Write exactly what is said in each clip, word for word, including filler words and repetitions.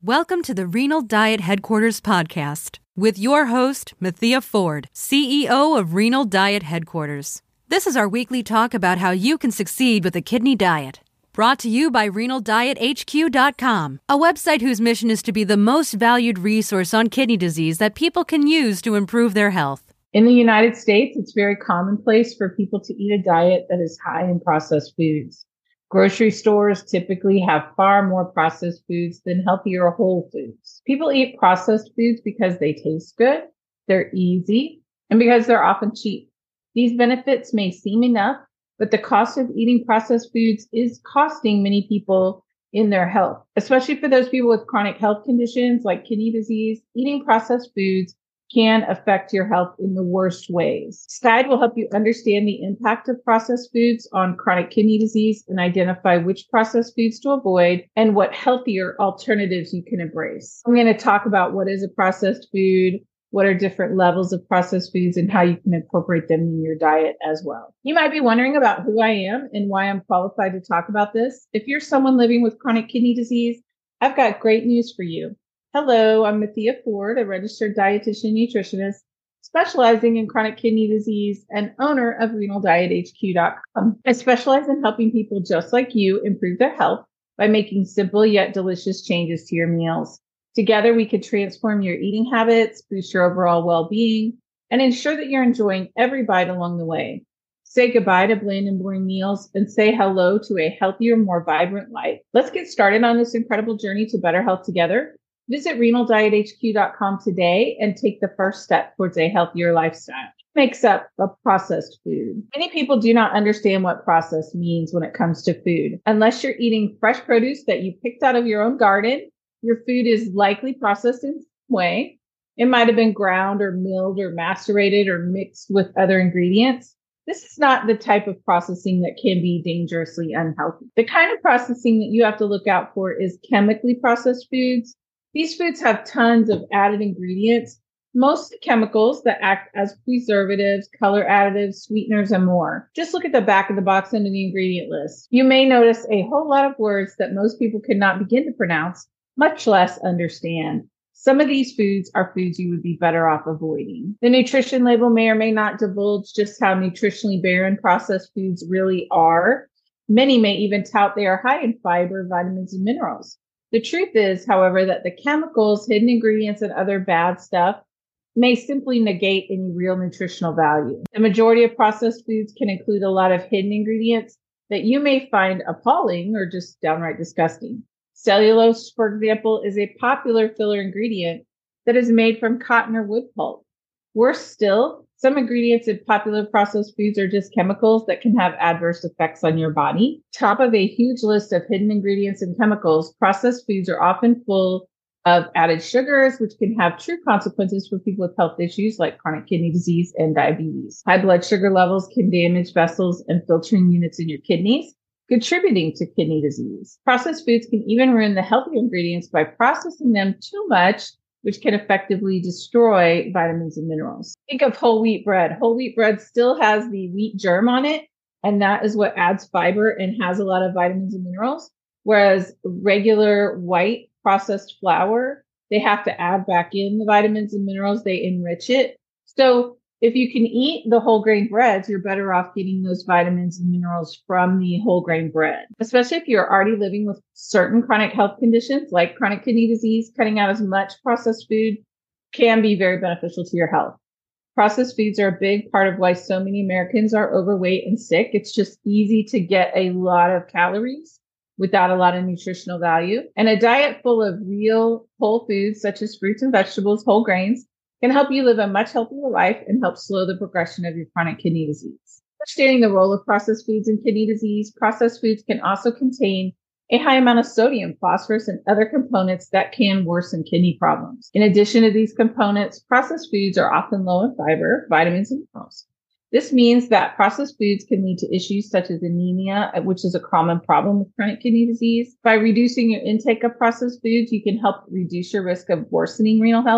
Welcome to the Renal Diet Headquarters podcast with your host, Mathia Ford, C E O of Renal Diet Headquarters. This is our weekly talk about how you can succeed with a kidney diet. Brought to you by renal diet h q dot com, a website whose mission is to be the most valued resource on kidney disease that people can use to improve their health. In the United States, it's very commonplace for people to eat a diet that is high in processed foods. Grocery stores typically have far more processed foods than healthier whole foods. People eat processed foods because they taste good, they're easy, and because they're often cheap. These benefits may seem enough, but the cost of eating processed foods is costing many people in their health, especially for those people with chronic health conditions like kidney disease. Eating processed foods can affect your health in the worst ways. This guide will help you understand the impact of processed foods on chronic kidney disease and identify which processed foods to avoid and what healthier alternatives you can embrace. I'm going to talk about what is a processed food, what are different levels of processed foods, and how you can incorporate them in your diet as well. You might be wondering about who I am and why I'm qualified to talk about this. If you're someone living with chronic kidney disease, I've got great news for you. Hello, I'm Mathia Ford, a registered dietitian nutritionist specializing in chronic kidney disease and owner of renal diet h q dot com. I specialize in helping people just like you improve their health by making simple yet delicious changes to your meals. Together, we could transform your eating habits, boost your overall well-being, and ensure that you're enjoying every bite along the way. Say goodbye to bland and boring meals and say hello to a healthier, more vibrant life. Let's get started on this incredible journey to better health together. Visit renal diet h q dot com today and take the first step towards a healthier lifestyle. What makes up a processed food? Many people do not understand what processed means when it comes to food. Unless you're eating fresh produce that you picked out of your own garden, your food is likely processed in some way. It might have been ground or milled or macerated or mixed with other ingredients. This is not the type of processing that can be dangerously unhealthy. The kind of processing that you have to look out for is chemically processed foods. These foods have tons of added ingredients, mostly chemicals that act as preservatives, color additives, sweeteners, and more. Just look at the back of the box under the ingredient list. You may notice a whole lot of words that most people could not begin to pronounce, much less understand. Some of these foods are foods you would be better off avoiding. The nutrition label may or may not divulge just how nutritionally barren processed foods really are. Many may even tout they are high in fiber, vitamins, and minerals. The truth is, however, that the chemicals, hidden ingredients, and other bad stuff may simply negate any real nutritional value. The majority of processed foods can include a lot of hidden ingredients that you may find appalling or just downright disgusting. Cellulose, for example, is a popular filler ingredient that is made from cotton or wood pulp. Worse still, some ingredients in popular processed foods are just chemicals that can have adverse effects on your body. Top of a huge list of hidden ingredients and chemicals, processed foods are often full of added sugars, which can have true consequences for people with health issues like chronic kidney disease and diabetes. High blood sugar levels can damage vessels and filtering units in your kidneys, contributing to kidney disease. Processed foods can even ruin the healthy ingredients by processing them too much, which can effectively destroy vitamins and minerals. Think of whole wheat bread. Whole wheat bread still has the wheat germ on it, and that is what adds fiber and has a lot of vitamins and minerals. Whereas regular white processed flour, they have to add back in the vitamins and minerals. They enrich it. So if you can eat the whole grain breads, you're better off getting those vitamins and minerals from the whole grain bread. Especially if you're already living with certain chronic health conditions like chronic kidney disease, cutting out as much processed food can be very beneficial to your health. Processed foods are a big part of why so many Americans are overweight and sick. It's just easy to get a lot of calories without a lot of nutritional value. And a diet full of real whole foods, such as fruits and vegetables, whole grains, can help you live a much healthier life and help slow the progression of your chronic kidney disease. Understanding the role of processed foods in kidney disease, processed foods can also contain a high amount of sodium, phosphorus, and other components that can worsen kidney problems. In addition to these components, processed foods are often low in fiber, vitamins, and minerals. This means that processed foods can lead to issues such as anemia, which is a common problem with chronic kidney disease. By reducing your intake of processed foods, you can help reduce your risk of worsening renal health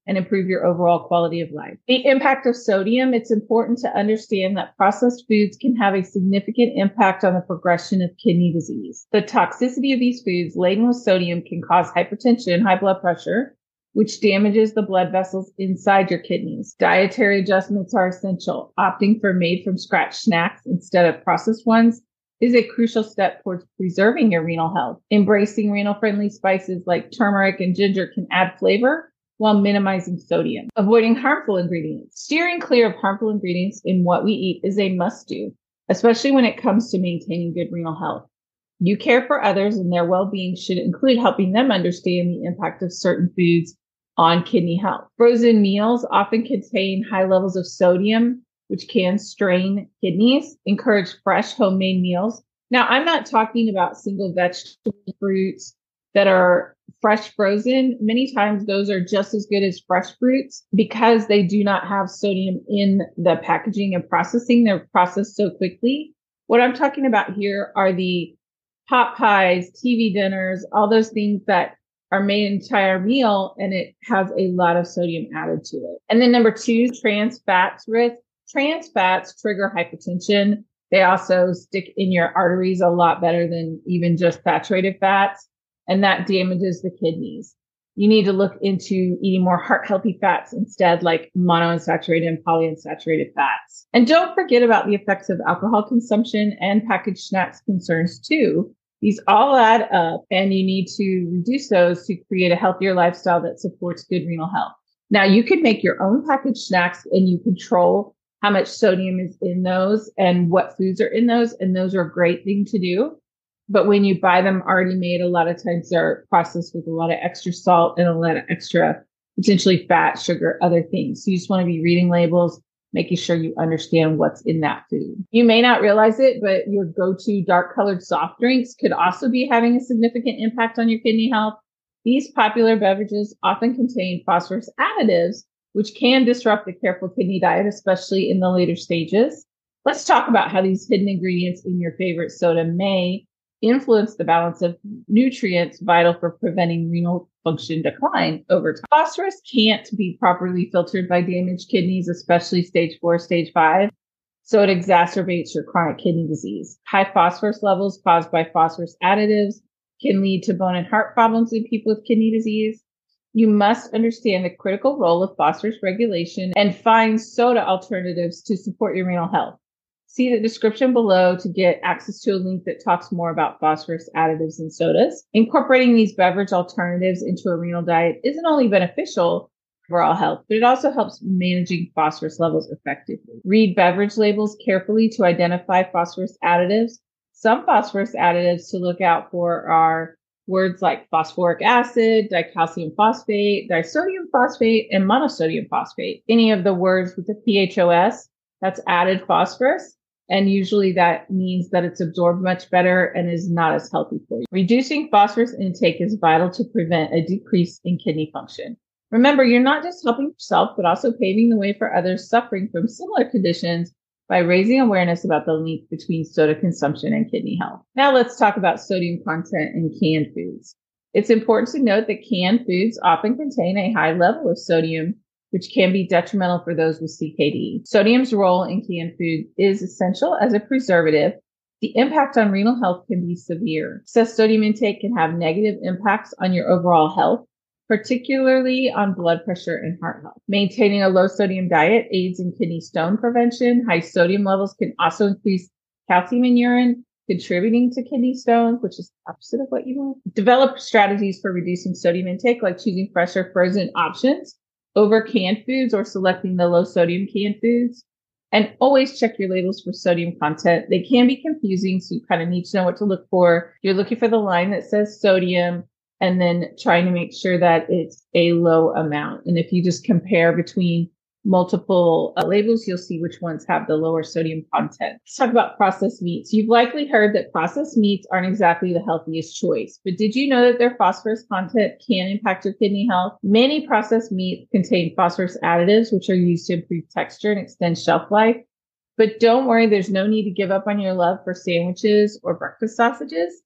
and improve your overall quality of life. The impact of sodium, it's important to understand that processed foods can have a significant impact on the progression of kidney disease. The toxicity of these foods laden with sodium can cause hypertension, high blood pressure, which damages the blood vessels inside your kidneys. Dietary adjustments are essential. Opting for made-from-scratch snacks instead of processed ones is a crucial step towards preserving your renal health. Embracing renal-friendly spices like turmeric and ginger can add flavor while minimizing sodium. Avoiding harmful ingredients. Steering clear of harmful ingredients in what we eat is a must-do, especially when it comes to maintaining good renal health. You care for others, and their well-being should include helping them understand the impact of certain foods on kidney health. Frozen meals often contain high levels of sodium, which can strain kidneys. Encourage fresh homemade meals. Now, I'm not talking about single vegetable fruits that are fresh frozen. Many times those are just as good as fresh fruits because they do not have sodium in the packaging and processing. They're processed so quickly. What I'm talking about here are the pot pies, T V dinners, all those things that are made an entire meal, and it has a lot of sodium added to it. And then number two, trans fats risk. Trans fats trigger hypertension. They also stick in your arteries a lot better than even just saturated fats, and that damages the kidneys. You need to look into eating more heart-healthy fats instead, like monounsaturated and polyunsaturated fats. And don't forget about the effects of alcohol consumption and packaged snacks concerns too. These all add up, and you need to reduce those to create a healthier lifestyle that supports good renal health. Now, you can make your own packaged snacks, and you control how much sodium is in those and what foods are in those, and those are a great thing to do. But when you buy them already made, a lot of times they're processed with a lot of extra salt and a lot of extra potentially fat, sugar, other things. So you just want to be reading labels, making sure you understand what's in that food. You may not realize it, but your go-to dark colored soft drinks could also be having a significant impact on your kidney health. These popular beverages often contain phosphorus additives, which can disrupt the careful kidney diet, especially in the later stages. Let's talk about how these hidden ingredients in your favorite soda may influence the balance of nutrients vital for preventing renal function decline over time. Phosphorus can't be properly filtered by damaged kidneys, especially stage four, stage five. So it exacerbates your chronic kidney disease. High phosphorus levels caused by phosphorus additives can lead to bone and heart problems in people with kidney disease. You must understand the critical role of phosphorus regulation and find soda alternatives to support your renal health. See the description below to get access to a link that talks more about phosphorus additives in sodas. Incorporating these beverage alternatives into a renal diet isn't only beneficial for overall health, but it also helps managing phosphorus levels effectively. Read beverage labels carefully to identify phosphorus additives. Some phosphorus additives to look out for are words like phosphoric acid, dicalcium phosphate, disodium phosphate, and monosodium phosphate. Any of the words with the P H O S, that's added phosphorus. And usually that means that it's absorbed much better and is not as healthy for you. Reducing phosphorus intake is vital to prevent a decrease in kidney function. Remember, you're not just helping yourself, but also paving the way for others suffering from similar conditions by raising awareness about the link between soda consumption and kidney health. Now let's talk about sodium content in canned foods. It's important to note that canned foods often contain a high level of sodium, which can be detrimental for those with C K D. Sodium's role in canned food is essential as a preservative. The impact on renal health can be severe. Excess sodium intake can have negative impacts on your overall health, particularly on blood pressure and heart health. Maintaining a low sodium diet aids in kidney stone prevention. High sodium levels can also increase calcium in urine, contributing to kidney stones, which is the opposite of what you want. Develop strategies for reducing sodium intake, like choosing fresh or frozen options over canned foods or selecting the low sodium canned foods. And always check your labels for sodium content. They can be confusing, so you kind of need to know what to look for. You're looking for the line that says sodium and then trying to make sure that it's a low amount. And if you just compare between multiple uh, labels, you'll see which ones have the lower sodium content. Let's talk about processed meats. You've likely heard that processed meats aren't exactly the healthiest choice, but did you know that their phosphorus content can impact your kidney health? Many processed meats contain phosphorus additives, which are used to improve texture and extend shelf life. But don't worry, there's no need to give up on your love for sandwiches or breakfast sausages.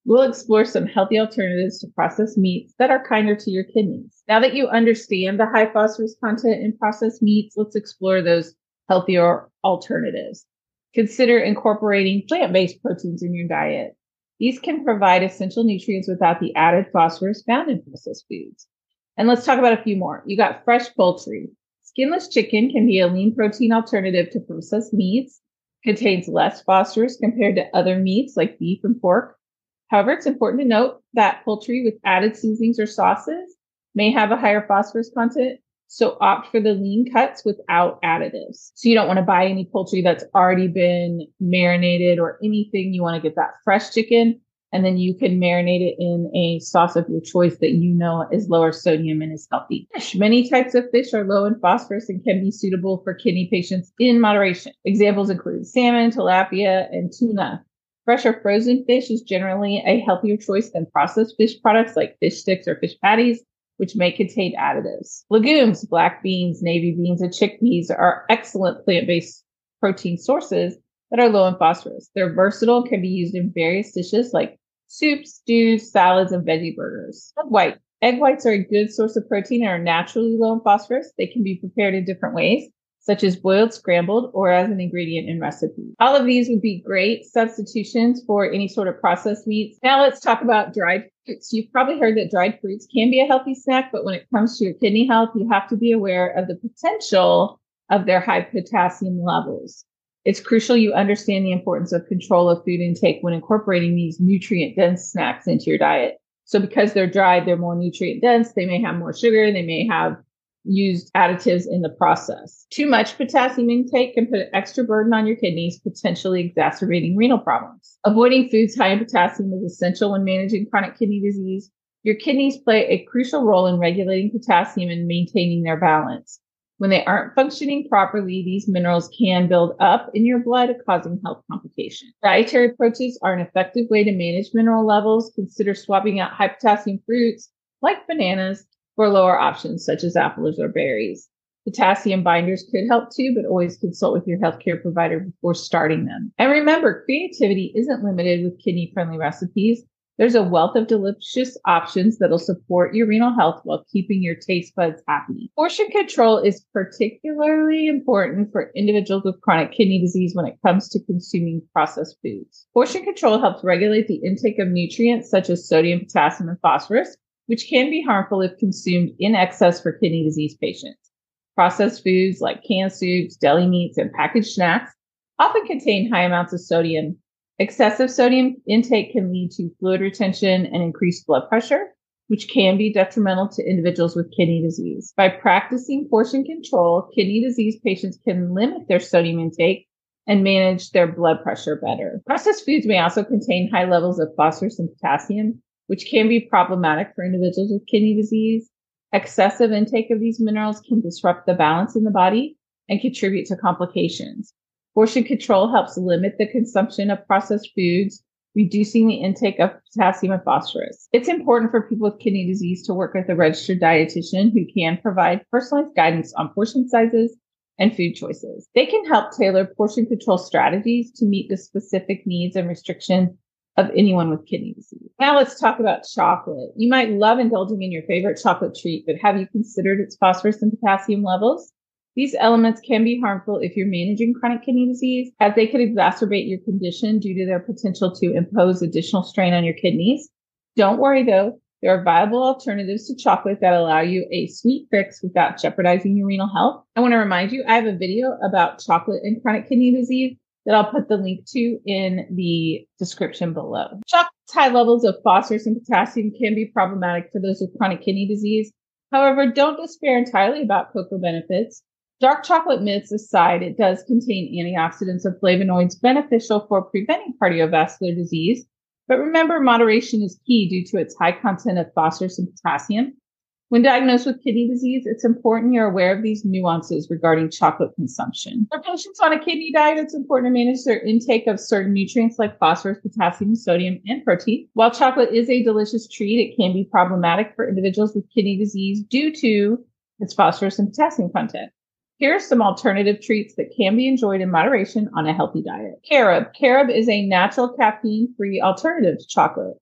We'll explore some healthy alternatives to processed meats that are kinder to your kidneys. Now that you understand the high phosphorus content in processed meats, let's explore those healthier alternatives. Consider incorporating plant-based proteins in your diet. These can provide essential nutrients without the added phosphorus found in processed foods. And let's talk about a few more. You got fresh poultry. Skinless chicken can be a lean protein alternative to processed meats. Contains less phosphorus compared to other meats like beef and pork. However, it's important to note that poultry with added seasonings or sauces may have a higher phosphorus content, so opt for the lean cuts without additives. So you don't want to buy any poultry that's already been marinated or anything. You want to get that fresh chicken, and then you can marinate it in a sauce of your choice that you know is lower sodium and is healthy. Fish. Many types of fish are low in phosphorus and can be suitable for kidney patients in moderation. Examples include salmon, tilapia, and tuna. Fresh or frozen fish is generally a healthier choice than processed fish products like fish sticks or fish patties, which may contain additives. Legumes, black beans, navy beans, and chickpeas are excellent plant-based protein sources that are low in phosphorus. They're versatile, can be used in various dishes like soups, stews, salads, and veggie burgers. Egg white. Egg whites are a good source of protein and are naturally low in phosphorus. They can be prepared in different ways, such as boiled, scrambled, or as an ingredient in recipes. All of these would be great substitutions for any sort of processed meats. Now let's talk about dried fruits. You've probably heard that dried fruits can be a healthy snack, but when it comes to your kidney health, you have to be aware of the potential of their high potassium levels. It's crucial you understand the importance of control of food intake when incorporating these nutrient-dense snacks into your diet. So because they're dried, they're more nutrient-dense, they may have more sugar, they may have used additives in the process. Too much potassium intake can put an extra burden on your kidneys, potentially exacerbating renal problems. Avoiding foods high in potassium is essential when managing chronic kidney disease. Your kidneys play a crucial role in regulating potassium and maintaining their balance. When they aren't functioning properly, these minerals can build up in your blood, causing health complications. Dietary approaches are an effective way to manage mineral levels. Consider swapping out high potassium fruits like bananas for lower options such as apples or berries. Potassium binders could help too, but always consult with your healthcare provider before starting them. And remember, creativity isn't limited with kidney-friendly recipes. There's a wealth of delicious options that'll support your renal health while keeping your taste buds happy. Portion control is particularly important for individuals with chronic kidney disease when it comes to consuming processed foods. Portion control helps regulate the intake of nutrients such as sodium, potassium, and phosphorus, which can be harmful if consumed in excess for kidney disease patients. Processed foods like canned soups, deli meats, and packaged snacks often contain high amounts of sodium. Excessive sodium intake can lead to fluid retention and increased blood pressure, which can be detrimental to individuals with kidney disease. By practicing portion control, kidney disease patients can limit their sodium intake and manage their blood pressure better. Processed foods may also contain high levels of phosphorus and potassium, which can be problematic for individuals with kidney disease. Excessive intake of these minerals can disrupt the balance in the body and contribute to complications. Portion control helps limit the consumption of processed foods, reducing the intake of potassium and phosphorus. It's important for people with kidney disease to work with a registered dietitian who can provide personalized guidance on portion sizes and food choices. They can help tailor portion control strategies to meet the specific needs and restrictions of anyone with kidney disease. Now let's talk about chocolate. You might love indulging in your favorite chocolate treat, but have you considered its phosphorus and potassium levels? These elements can be harmful if you're managing chronic kidney disease, as they could exacerbate your condition due to their potential to impose additional strain on your kidneys. Don't worry though, there are viable alternatives to chocolate that allow you a sweet fix without jeopardizing your renal health. I want to remind you, I have a video about chocolate and chronic kidney disease that I'll put the link to in the description below. Chocolate's high levels of phosphorus and potassium can be problematic for those with chronic kidney disease. However, don't despair entirely about cocoa benefits. Dark chocolate myths aside, it does contain antioxidants and flavonoids beneficial for preventing cardiovascular disease. But remember, moderation is key due to its high content of phosphorus and potassium. When diagnosed with kidney disease, it's important you're aware of these nuances regarding chocolate consumption. For patients on a kidney diet, it's important to manage their intake of certain nutrients like phosphorus, potassium, sodium, and protein. While chocolate is a delicious treat, it can be problematic for individuals with kidney disease due to its phosphorus and potassium content. Here are some alternative treats that can be enjoyed in moderation on a healthy diet. Carob. Carob is a natural caffeine-free alternative to chocolate.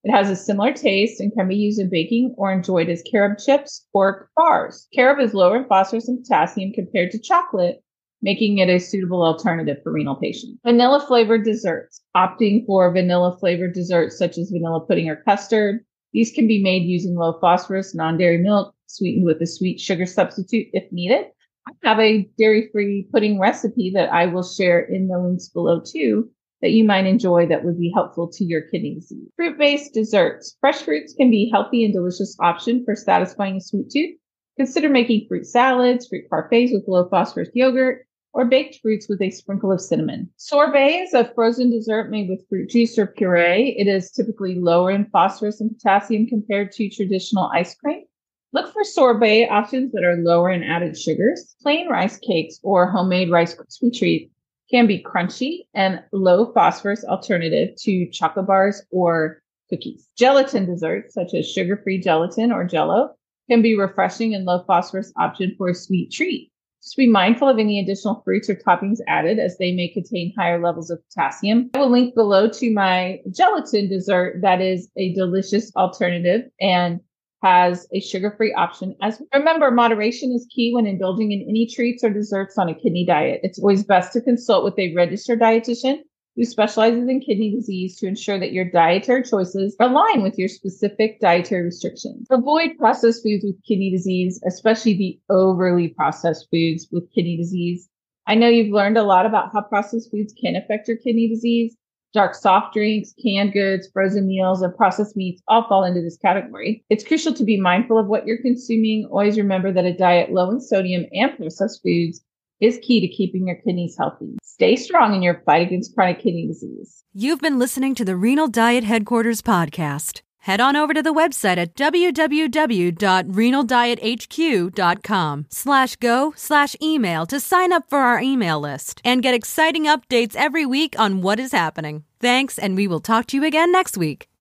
It has a similar taste and can be used in baking or enjoyed as carob chips or bars. Carob is lower in phosphorus and potassium compared to chocolate, making it a suitable alternative for renal patients. Vanilla flavored desserts. Opting for vanilla flavored desserts such as vanilla pudding or custard. These can be made using low phosphorus, non-dairy milk, sweetened with a sweet sugar substitute if needed. I have a dairy-free pudding recipe that I will share in the links below too that you might enjoy that would be helpful to your kidney disease. Fruit-based desserts. Fresh fruits can be a healthy and delicious option for satisfying a sweet tooth. Consider making fruit salads, fruit parfaits with low phosphorus yogurt, or baked fruits with a sprinkle of cinnamon. Sorbet is a frozen dessert made with fruit juice or puree. It is typically lower in phosphorus and potassium compared to traditional ice cream. Look for sorbet options that are lower in added sugars. Plain rice cakes or homemade Rice Krispie treats can be crunchy and low phosphorus alternative to chocolate bars or cookies. Gelatin desserts, such as sugar-free gelatin or Jell-O, can be refreshing and low phosphorus option for a sweet treat. Just be mindful of any additional fruits or toppings added as they may contain higher levels of potassium. I will link below to my gelatin dessert that is a delicious alternative and has a sugar-free option. As remember, moderation is key when indulging in any treats or desserts on a kidney diet. It's always best to consult with a registered dietitian who specializes in kidney disease to ensure that your dietary choices align with your specific dietary restrictions. Avoid processed foods with kidney disease, especially the overly processed foods with kidney disease. I know you've learned a lot about how processed foods can affect your kidney disease. Dark soft drinks, canned goods, frozen meals, and processed meats all fall into this category. It's crucial to be mindful of what you're consuming. Always remember that a diet low in sodium and processed foods is key to keeping your kidneys healthy. Stay strong in your fight against chronic kidney disease. You've been listening to the Renal Diet Headquarters podcast. Head on over to the website at www.renaldiethq.com slash go slash email to sign up for our email list and get exciting updates every week on what is happening. Thanks, and we will talk to you again next week.